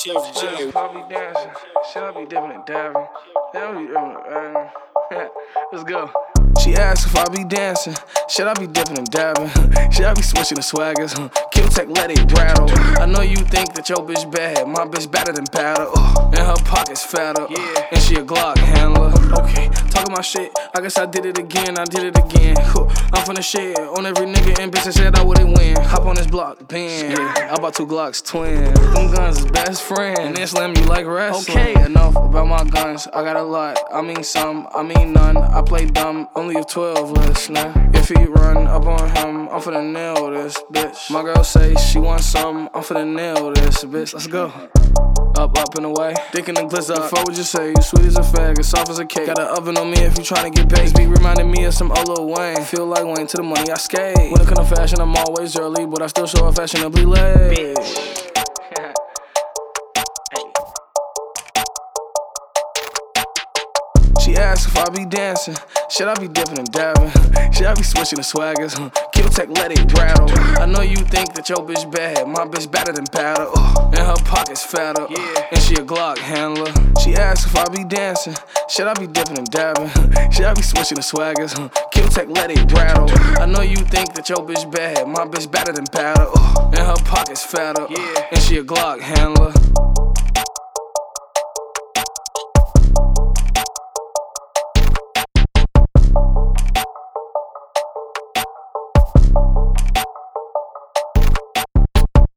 Chef J. I be dancing. Should I be dipping and dabbing? Let's go. She asked if I be dancing. Should I be dipping and dabbing? Should I be switching the swaggers? Q-Tech, let it rattle. I know you think that your bitch bad. My bitch better than paddle. And her pockets fatter. And she a Glock handler. Okay, talking my shit. I guess I did it again. I'm from the shit. On every nigga and bitch that said I wouldn't win. Hop on this block, bam. I bought 2 Glocks, twins. Them guns is best friend. And then slam you like wrestling. Okay, enough about my guns. I got a lot. I mean some, I mean none. I play dumb. Only if 12 listening. If he run up on him, I'm finna nail this bitch. My girl say she wants something, I'm finna nail this bitch. Let's go. Up and away. Thinking the glitz up. Before would you say you sweet as a fag, as soft as a cake. Got an oven on me if you tryna get baked. This beat reminding me of some old Lil Wayne. Feel like Wayne to the money I skate. When it comes to fashion, I'm always early, but I still show up fashionably late. She asked if I be dancing. Should I be dipping and dabbing? Should I be switching the swaggers? Q-Tech, let it rattle. I know you think that your bitch bad. My bitch better than paddle. And her pockets fatter. And she a Glock handler. She asked if I be dancing. Should I be dipping and dabbing? Should I be switching the swaggers? Q-Tech, let it rattle. I know you think that your bitch bad. My bitch better than paddle. And her pockets fatter. And she a Glock handler.